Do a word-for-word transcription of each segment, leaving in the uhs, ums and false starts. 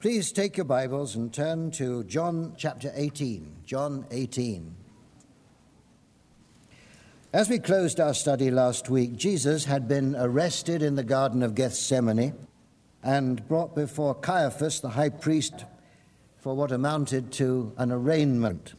Please take your Bibles and turn to John chapter eighteen. John eighteen. As we closed our study last week, Jesus had been arrested in the Garden of Gethsemane and brought before Caiaphas, the high priest, for what amounted to an arraignment.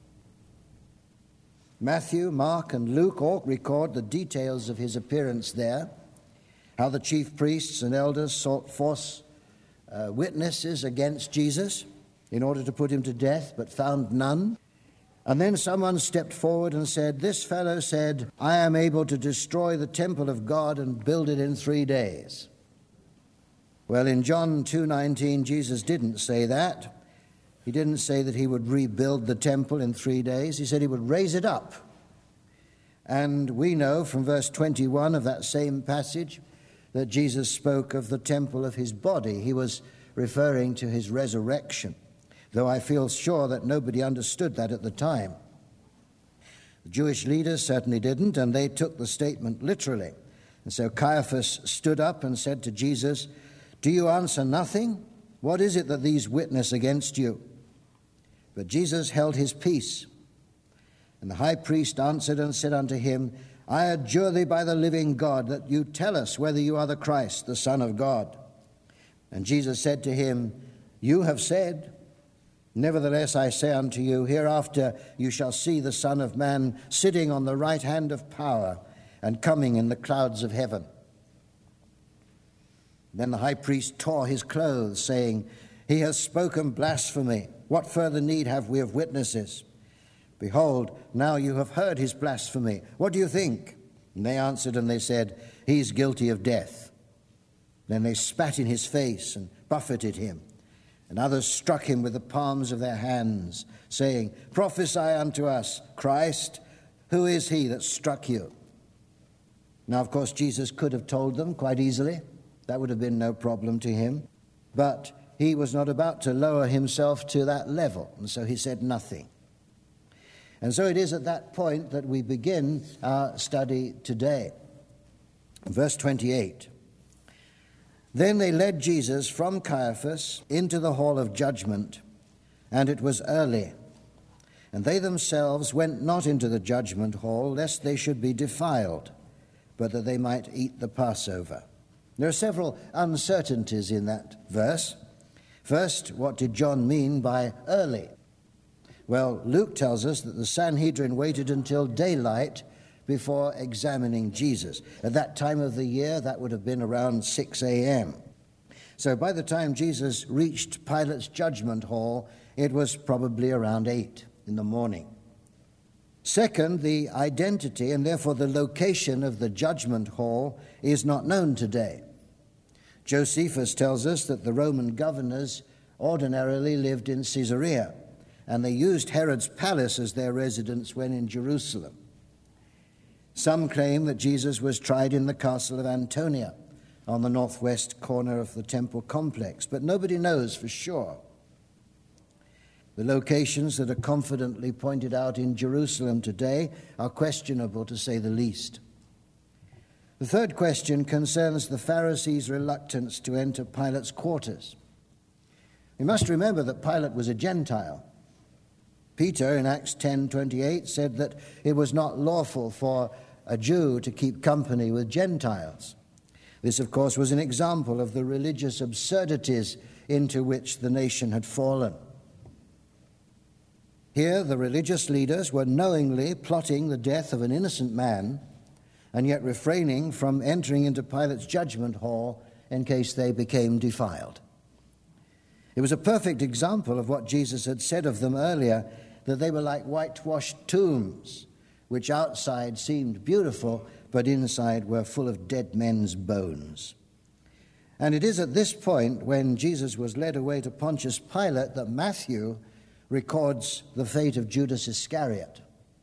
Matthew, Mark, and Luke all record the details of his appearance there, how the chief priests and elders sought false uh, witnesses against Jesus in order to put him to death, but found none. And then someone stepped forward and said, "This fellow said, I am able to destroy the temple of God and build it in three days. Well, in John two nineteen, Jesus didn't say that. He didn't say that he would rebuild the temple in three days. He said he would raise it up. And we know from verse twenty-one of that same passage that Jesus spoke of the temple of his body. He was referring to his resurrection, though I feel sure that nobody understood that at the time. The Jewish leaders certainly didn't, and they took the statement literally. And so Caiaphas stood up and said to Jesus, "Do you answer nothing? What is it that these witness against you?" But Jesus held his peace. And the high priest answered and said unto him, "I adjure thee by the living God that you tell us whether you are the Christ, the Son of God." And Jesus said to him, "You have said. Nevertheless, I say unto you, hereafter you shall see the Son of Man sitting on the right hand of power and coming in the clouds of heaven." Then the high priest tore his clothes, saying, "He has spoken blasphemy. What further need have we of witnesses? Behold, now you have heard his blasphemy. What do you think?" And they answered and they said, "He's guilty of death." Then they spat in his face and buffeted him. And others struck him with the palms of their hands, saying, "Prophesy unto us, Christ, who is he that struck you?" Now, of course, Jesus could have told them quite easily. That would have been no problem to him. But he was not about to lower himself to that level, and so he said nothing. And so it is at that point that we begin our study today. Verse twenty-eight. Then they led Jesus from Caiaphas into the hall of judgment, and it was early. And they themselves went not into the judgment hall, lest they should be defiled, but that they might eat the Passover. There are several uncertainties in that verse. First, what did John mean by early? Well, Luke tells us that the Sanhedrin waited until daylight before examining Jesus. At that time of the year, that would have been around six a.m. So by the time Jesus reached Pilate's judgment hall, it was probably around eight in the morning. Second, the identity and therefore the location of the judgment hall is not known today. Josephus tells us that the Roman governors ordinarily lived in Caesarea, and they used Herod's palace as their residence when in Jerusalem. Some claim that Jesus was tried in the castle of Antonia on the northwest corner of the temple complex, but nobody knows for sure. The locations that are confidently pointed out in Jerusalem today are questionable, to say the least. The third question concerns the Pharisees' reluctance to enter Pilate's quarters. We must remember that Pilate was a Gentile. Peter in Acts ten twenty-eight said that it was not lawful for a Jew to keep company with Gentiles. This, of course, was an example of the religious absurdities into which the nation had fallen. Here, the religious leaders were knowingly plotting the death of an innocent man and yet refraining from entering into Pilate's judgment hall in case they became defiled. It was a perfect example of what Jesus had said of them earlier, that they were like whitewashed tombs, which outside seemed beautiful, but inside were full of dead men's bones. And it is at this point, when Jesus was led away to Pontius Pilate, that Matthew records the fate of Judas Iscariot.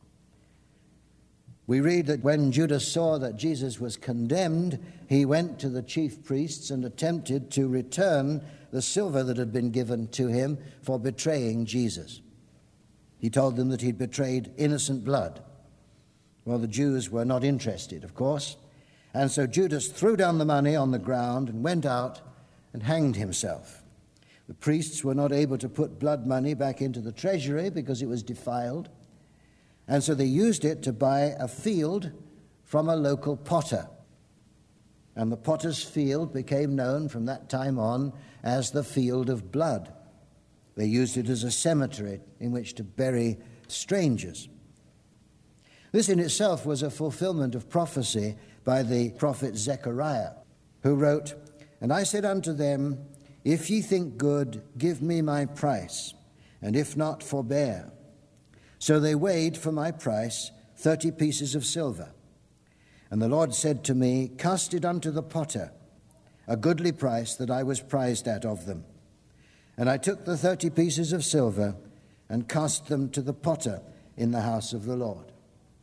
We read that when Judas saw that Jesus was condemned, he went to the chief priests and attempted to return the silver that had been given to him for betraying Jesus. He told them that he'd betrayed innocent blood. Well, the Jews were not interested, of course, and so Judas threw down the money on the ground and went out and hanged himself. The priests were not able to put blood money back into the treasury because it was defiled, and so they used it to buy a field from a local potter. And the potter's field became known from that time on as the field of blood. They used it as a cemetery in which to bury strangers. This in itself was a fulfillment of prophecy by the prophet Zechariah, who wrote, "And I said unto them, If ye think good, give me my price, and if not, forbear. So they weighed for my price thirty pieces of silver. And the Lord said to me, Cast it unto the potter, a goodly price that I was prized at of them. And I took the thirty pieces of silver and cast them to the potter in the house of the Lord."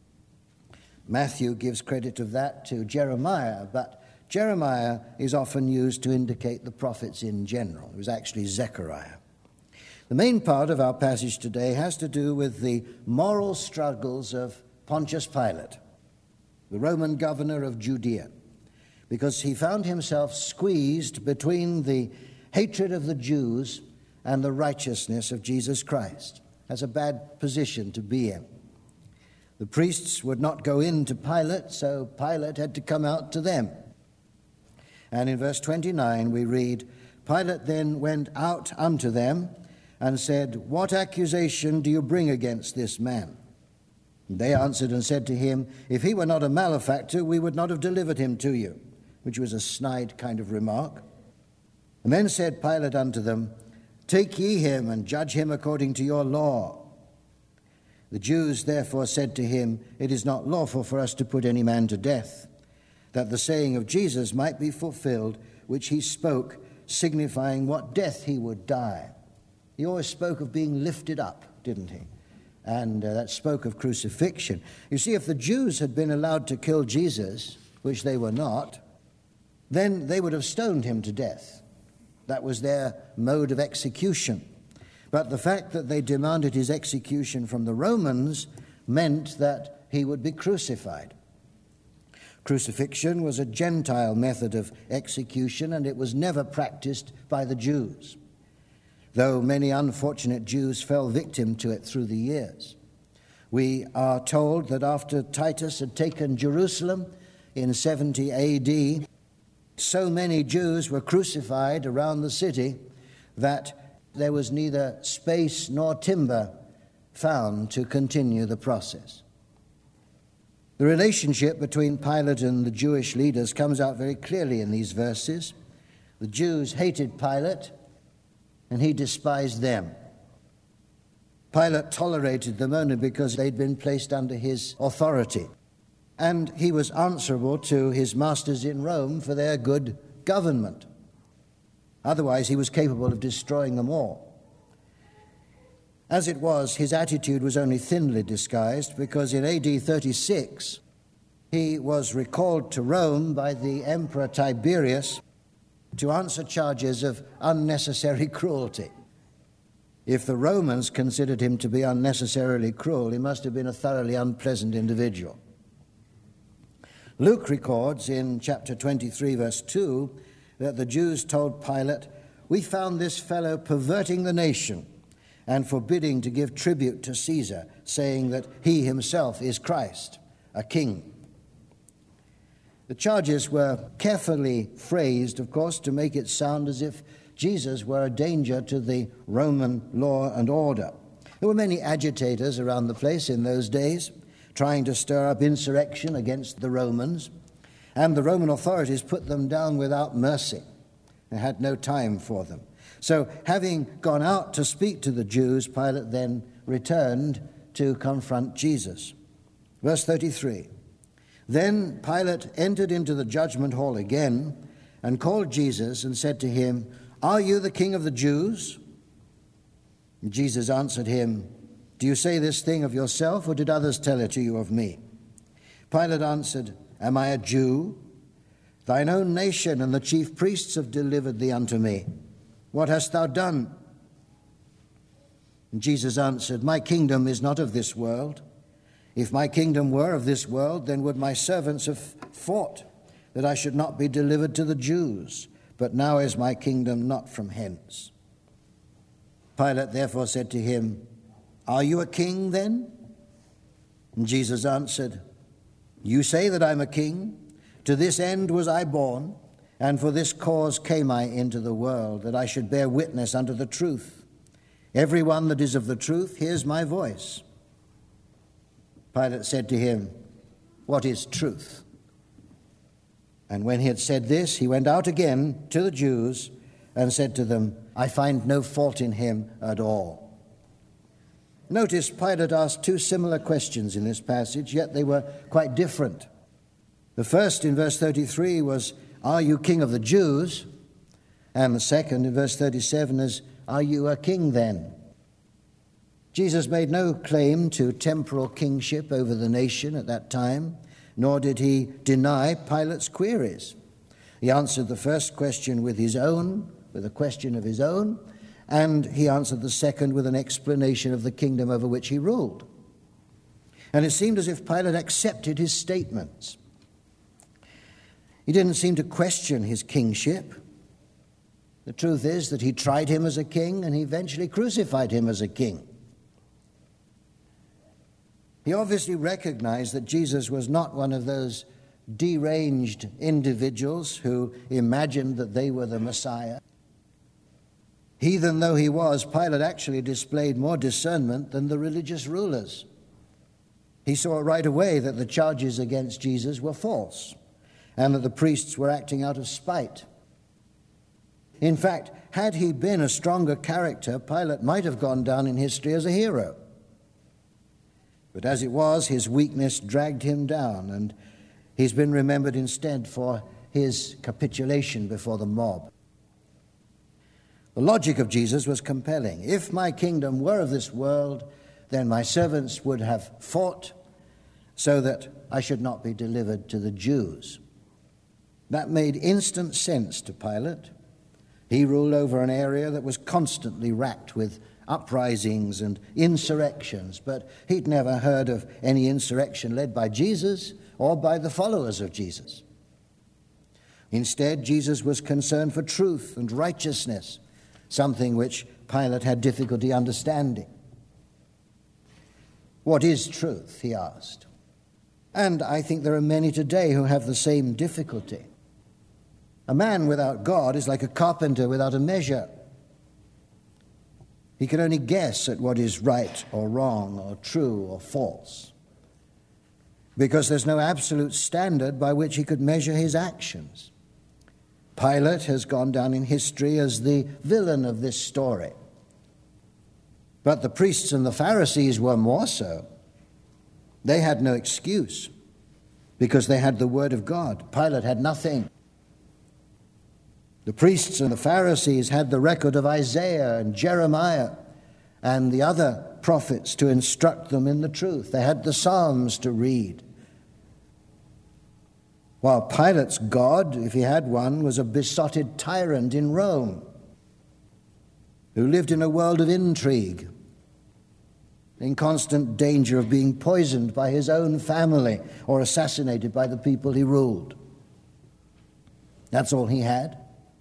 Matthew gives credit of that to Jeremiah, but Jeremiah is often used to indicate the prophets in general. It was actually Zechariah. The main part of our passage today has to do with the moral struggles of Pontius Pilate, the Roman governor of Judea, because he found himself squeezed between the hatred of the Jews and the righteousness of Jesus Christ. That's a bad position to be in. The priests would not go in to Pilate, so Pilate had to come out to them. And in verse twenty-nine we read, "Pilate then went out unto them and said, What accusation do you bring against this man? And they answered and said to him, If he were not a malefactor, we would not have delivered him to you," which was a snide kind of remark. And then said Pilate unto them, Take ye him and judge him according to your law. The Jews therefore said to him, It is not lawful for us to put any man to death, that the saying of Jesus might be fulfilled, which he spoke, signifying what death he would die. He always spoke of being lifted up, didn't he? And uh, that spoke of crucifixion. You see, if the Jews had been allowed to kill Jesus, which they were not, then they would have stoned him to death. That was their mode of execution. But the fact that they demanded his execution from the Romans meant that he would be crucified. Crucifixion was a Gentile method of execution, and it was never practiced by the Jews, though many unfortunate Jews fell victim to it through the years. We are told that after Titus had taken Jerusalem in seventy A D, so many Jews were crucified around the city that there was neither space nor timber found to continue the process. The relationship between Pilate and the Jewish leaders comes out very clearly in these verses. The Jews hated Pilate, and he despised them. Pilate tolerated them only because they'd been placed under his authority, and he was answerable to his masters in Rome for their good government. Otherwise, he was capable of destroying them all. As it was, his attitude was only thinly disguised, because in A D thirty-six, he was recalled to Rome by the Emperor Tiberius to answer charges of unnecessary cruelty. If the Romans considered him to be unnecessarily cruel, he must have been a thoroughly unpleasant individual. Luke records in chapter twenty-three, verse two, that the Jews told Pilate, "We found this fellow perverting the nation and forbidding to give tribute to Caesar, saying that he himself is Christ, a king." The charges were carefully phrased, of course, to make it sound as if Jesus were a danger to the Roman law and order. There were many agitators around the place in those days, trying to stir up insurrection against the Romans, and the Roman authorities put them down without mercy. They had no time for them. So, having gone out to speak to the Jews, Pilate then returned to confront Jesus. Verse thirty-three, "Then Pilate entered into the judgment hall again and called Jesus and said to him, 'Are you the king of the Jews?' And Jesus answered him, 'Do you say this thing of yourself, or did others tell it to you of me?' Pilate answered, 'Am I a Jew? Thine own nation and the chief priests have delivered thee unto me. What hast thou done?' And Jesus answered, 'My kingdom is not of this world. If my kingdom were of this world, then would my servants have fought, that I should not be delivered to the Jews. But now is my kingdom not from hence.' Pilate therefore said to him, "Are you a king then?" And Jesus answered, "You say that I'm a king. To this end was I born, and for this cause came I into the world, that I should bear witness unto the truth. Everyone that is of the truth hears my voice." Pilate said to him, "What is truth?" And when he had said this, he went out again to the Jews and said to them, "I find no fault in him at all." Notice Pilate asked two similar questions in this passage, yet they were quite different. The first in verse thirty-three was, "Are you king of the Jews?" And the second in verse thirty-seven is, "Are you a king then?" Jesus made no claim to temporal kingship over the nation at that time, nor did he deny Pilate's queries. He answered the first question with his own, with a question of his own, and he answered the second with an explanation of the kingdom over which he ruled. And it seemed as if Pilate accepted his statements. He didn't seem to question his kingship. The truth is that he tried him as a king, and he eventually crucified him as a king. He obviously recognized that Jesus was not one of those deranged individuals who imagined that they were the Messiah. Heathen though he was, Pilate actually displayed more discernment than the religious rulers. He saw right away that the charges against Jesus were false, and that the priests were acting out of spite. In fact, had he been a stronger character, Pilate might have gone down in history as a hero. But as it was, his weakness dragged him down, and he's been remembered instead for his capitulation before the mob. The logic of Jesus was compelling. If my kingdom were of this world, then my servants would have fought so that I should not be delivered to the Jews. That made instant sense to Pilate. He ruled over an area that was constantly racked with uprisings and insurrections, but he'd never heard of any insurrection led by Jesus or by the followers of Jesus. Instead, Jesus was concerned for truth and righteousness, something which Pilate had difficulty understanding. "What is truth?" he asked. And I think there are many today who have the same difficulty. A man without God is like a carpenter without a measure. He can only guess at what is right or wrong or true or false, because there's no absolute standard by which he could measure his actions. Pilate has gone down in history as the villain of this story. But the priests and the Pharisees were more so. They had no excuse because they had the word of God. Pilate had nothing. The priests and the Pharisees had the record of Isaiah and Jeremiah and the other prophets to instruct them in the truth. They had the Psalms to read. While Pilate's God, if he had one, was a besotted tyrant in Rome who lived in a world of intrigue, in constant danger of being poisoned by his own family or assassinated by the people he ruled. That's all he had.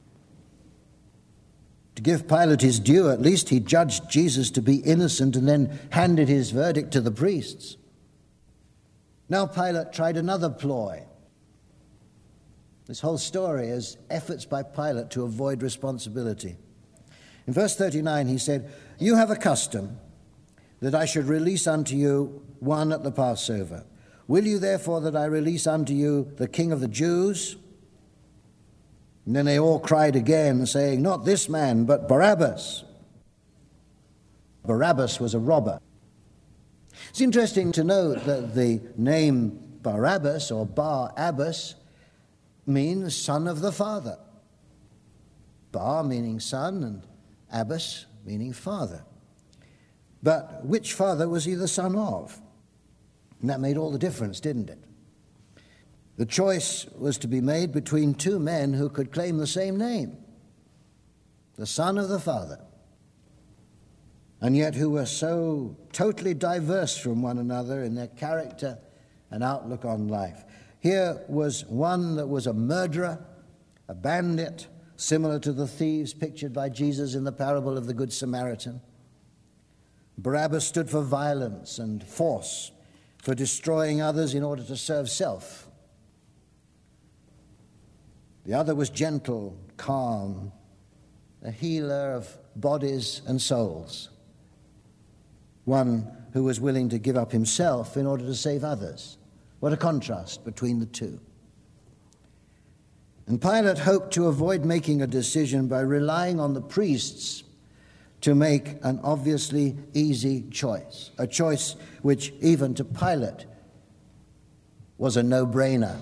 To give Pilate his due, at least he judged Jesus to be innocent and then handed his verdict to the priests. Now Pilate tried another ploy. This whole story is efforts by Pilate to avoid responsibility. In verse thirty-nine, he said, "You have a custom that I should release unto you one at the Passover. Will you therefore that I release unto you the King of the Jews?" And then they all cried again, saying, "Not this man, but Barabbas." Barabbas was a robber. It's interesting to note that the name Barabbas or Bar-Abbas means son of the father. Bar meaning son and Abbas meaning father. But which father was he the son of? And that made all the difference, didn't it? The choice was to be made between two men who could claim the same name, the son of the father, and yet who were so totally diverse from one another in their character and outlook on life. Here was one that was a murderer, a bandit, similar to the thieves pictured by Jesus in the parable of the Good Samaritan. Barabbas stood for violence and force, for destroying others in order to serve self. The other was gentle, calm, a healer of bodies and souls, one who was willing to give up himself in order to save others. What a contrast between the two. And Pilate hoped to avoid making a decision by relying on the priests to make an obviously easy choice, a choice which even to Pilate was a no-brainer.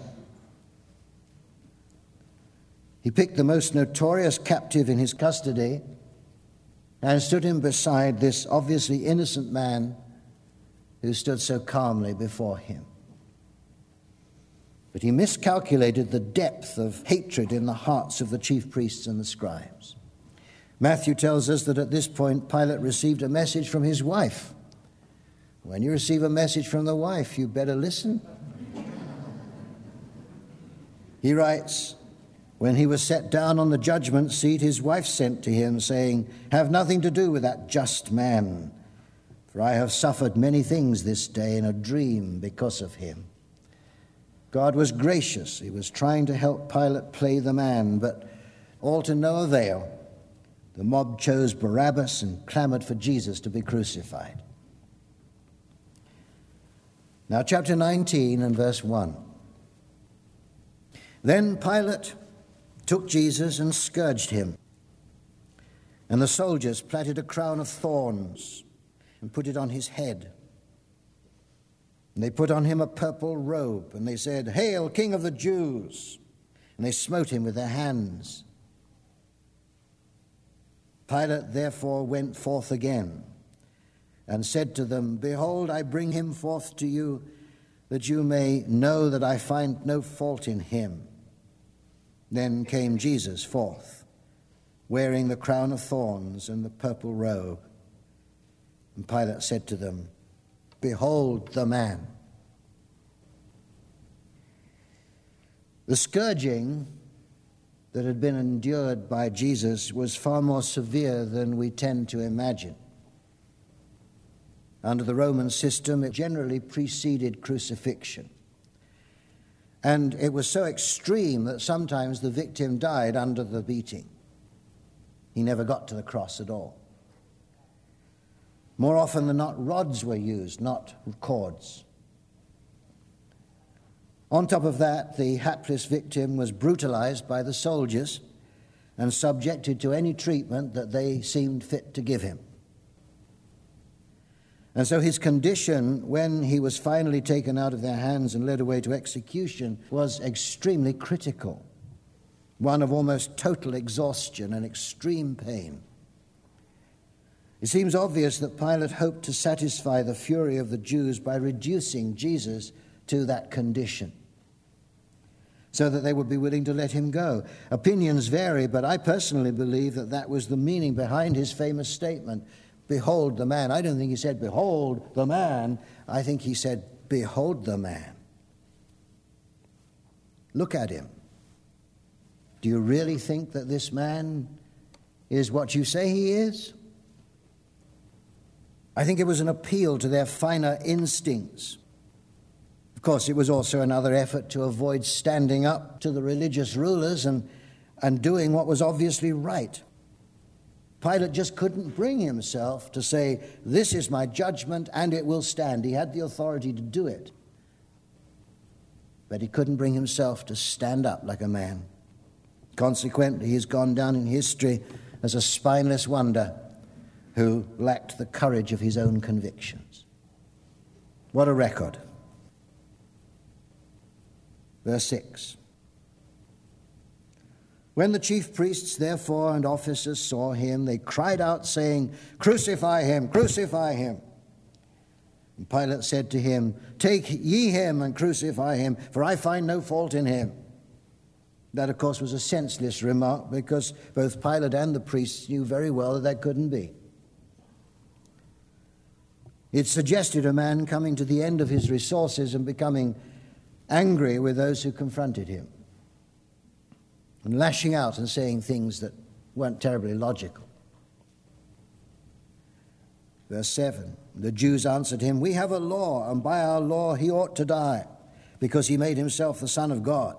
He picked the most notorious captive in his custody and stood him beside this obviously innocent man who stood so calmly before him. But he miscalculated the depth of hatred in the hearts of the chief priests and the scribes. Matthew tells us that at this point Pilate received a message from his wife. When you receive a message from the wife, you better listen. He writes, when he was set down on the judgment seat, his wife sent to him, saying, "Have nothing to do with that just man, for I have suffered many things this day in a dream because of him." God was gracious. He was trying to help Pilate play the man, but all to no avail. The mob chose Barabbas and clamored for Jesus to be crucified. Now, chapter nineteen and verse one. Then Pilate took Jesus and scourged him. And the soldiers plaited a crown of thorns and put it on his head. And they put on him a purple robe, and they said, "Hail, King of the Jews!" And they smote him with their hands. Pilate therefore went forth again and said to them, "Behold, I bring him forth to you, that you may know that I find no fault in him." Then came Jesus forth, wearing the crown of thorns and the purple robe. And Pilate said to them, "Behold the man." The scourging that had been endured by Jesus was far more severe than we tend to imagine. Under the Roman system, it generally preceded crucifixion. And it was so extreme that sometimes the victim died under the beating. He never got to the cross at all. More often than not, rods were used, not cords. On top of that, the hapless victim was brutalized by the soldiers and subjected to any treatment that they seemed fit to give him. And so his condition, when he was finally taken out of their hands and led away to execution, was extremely critical, one of almost total exhaustion and extreme pain. It seems obvious that Pilate hoped to satisfy the fury of the Jews by reducing Jesus to that condition, so that they would be willing to let him go. Opinions vary, but I personally believe that that was the meaning behind his famous statement, "Behold the man." I don't think he said, "Behold the man." I think he said, "Behold the man." Look at him. Do you really think that this man is what you say he is? I think it was an appeal to their finer instincts. Of course, it was also another effort to avoid standing up to the religious rulers and, and doing what was obviously right. Pilate just couldn't bring himself to say, "This is my judgment and it will stand." He had the authority to do it. But he couldn't bring himself to stand up like a man. Consequently, he's gone down in history as a spineless wonder who lacked the courage of his own convictions. What a record. Verse six. When the chief priests, therefore, and officers saw him, they cried out, saying, "Crucify him, crucify him." And Pilate said to him, "Take ye him and crucify him, for I find no fault in him." That, of course, was a senseless remark, because both Pilate and the priests knew very well that that couldn't be. It suggested a man coming to the end of his resources and becoming angry with those who confronted him. and lashing out and saying things that weren't terribly logical. Verse seven, the Jews answered him, "We have a law, and by our law he ought to die, because he made himself the Son of God."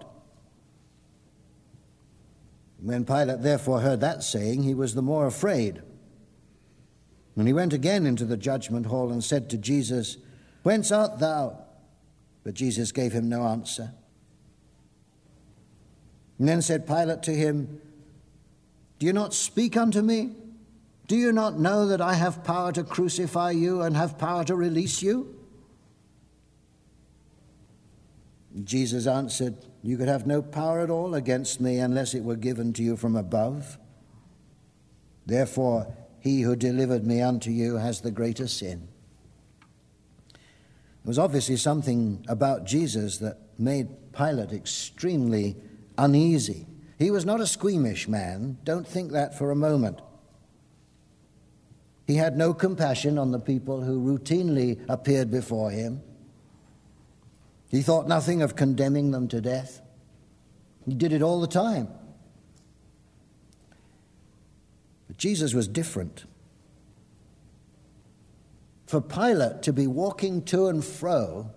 When Pilate therefore heard that saying, he was the more afraid. And he went again into the judgment hall and said to Jesus, "Whence art thou?" But Jesus gave him no answer. And then said Pilate to him, "Do you not speak unto me? Do you not know that I have power to crucify you and have power to release you?" Jesus answered, "You could have no power at all against me unless it were given to you from above. Therefore, he who delivered me unto you has the greater sin." There was obviously something about Jesus that made Pilate extremely uneasy. He was not a squeamish man. Don't think that for a moment. He had no compassion on the people who routinely appeared before him. He thought nothing of condemning them to death. He did it all the time. But Jesus was different. For Pilate to be walking to and fro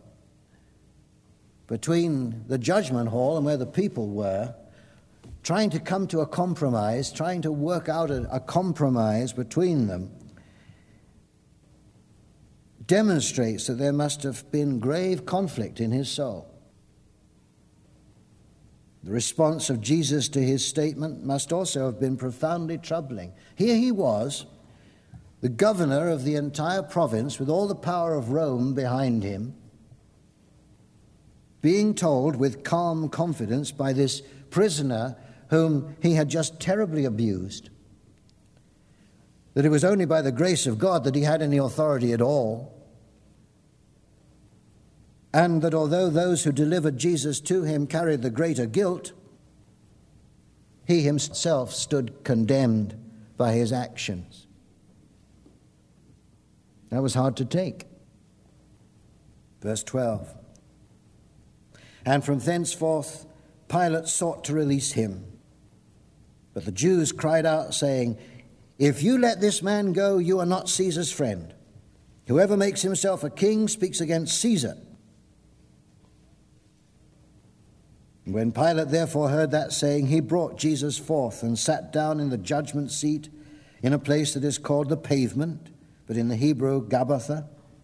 between the judgment hall and where the people were, trying to come to a compromise, trying to work out a, a compromise between them, demonstrates that there must have been grave conflict in his soul. The response of Jesus to his statement must also have been profoundly troubling. Here he was, the governor of the entire province with all the power of Rome behind him, being told with calm confidence by this prisoner whom he had just terribly abused that it was only by the grace of God that he had any authority at all, and that although those who delivered Jesus to him carried the greater guilt, he himself stood condemned by his actions. That was hard to take. Verse twelve. And from thenceforth Pilate sought to release him. But the Jews cried out, saying, "If you let this man go, you are not Caesar's friend. Whoever makes himself a king speaks against Caesar." When Pilate therefore heard that saying, he brought Jesus forth and sat down in the judgment seat in a place that is called the Pavement, but in the Hebrew, Gabbatha.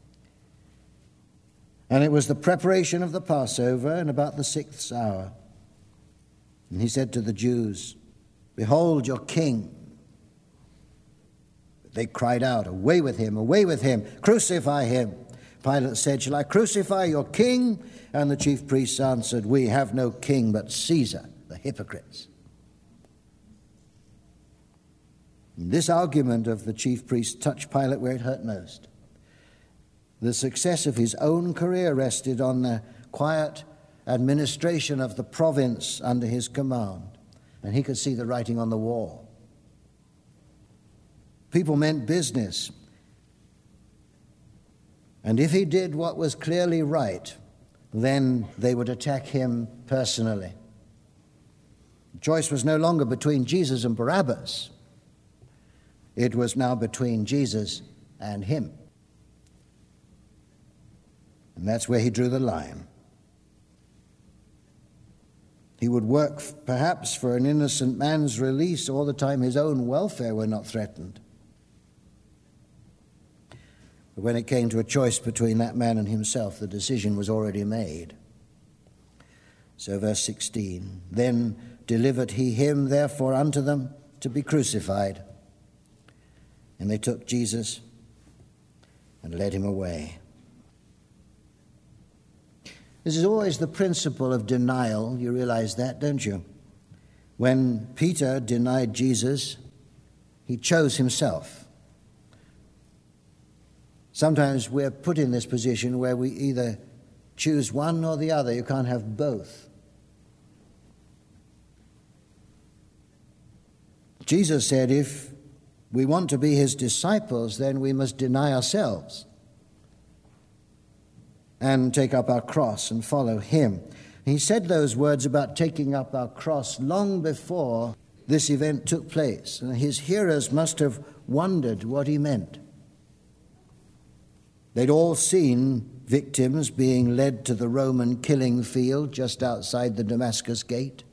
And it was the preparation of the Passover, and about the sixth hour. And he said to the Jews, "Behold your king." But they cried out, "Away with him, away with him, crucify him." Pilate said, "Shall I crucify your king?" And the chief priests answered, "We have no king but Caesar," the hypocrites. And this argument of the chief priests touched Pilate where it hurt most. The success of his own career rested on the quiet administration of the province under his command, and he could see the writing on the wall. People meant business, and if he did what was clearly right, then they would attack him personally. The choice was no longer between Jesus and Barabbas. It was now between Jesus and him. And that's where he drew the line. He would work perhaps for an innocent man's release all the time his own welfare were not threatened. But when it came to a choice between that man and himself, the decision was already made. So verse sixteen, "Then delivered he him therefore unto them to be crucified. And they took Jesus and led him away." This is always the principle of denial. You realize that, don't you? When Peter denied Jesus, he chose himself. Sometimes we're put in this position where we either choose one or the other. You can't have both. Jesus said if we want to be his disciples, then we must deny ourselves and take up our cross and follow him. He said those words about taking up our cross long before this event took place, and his hearers must have wondered what he meant. They'd all seen victims being led to the Roman killing field just outside the Damascus gate.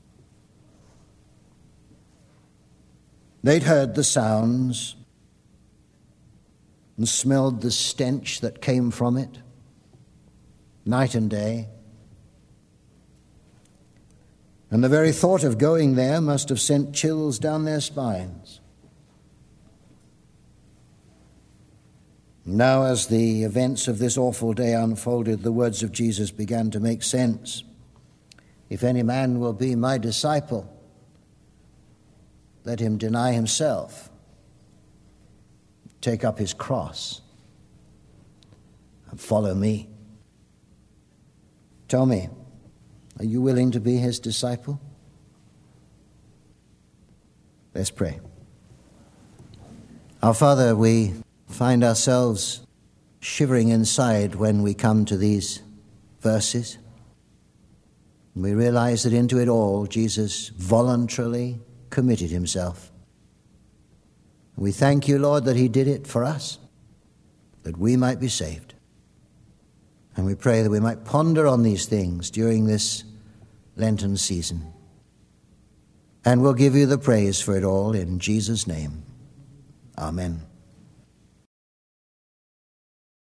They'd heard the sounds and smelled the stench that came from it, night and day. And the very thought of going there must have sent chills down their spines. Now, as the events of this awful day unfolded, the words of Jesus began to make sense. If any man will be my disciple, let him deny himself, take up his cross, and follow me. Tell me, are you willing to be his disciple? Let's pray. Our Father, we find ourselves shivering inside when we come to these verses. We realize that into it all, Jesus voluntarily committed himself. We thank you, Lord, that he did it for us, that we might be saved. And we pray that we might ponder on these things during this Lenten season. And we'll give you the praise for it all in Jesus' name. Amen.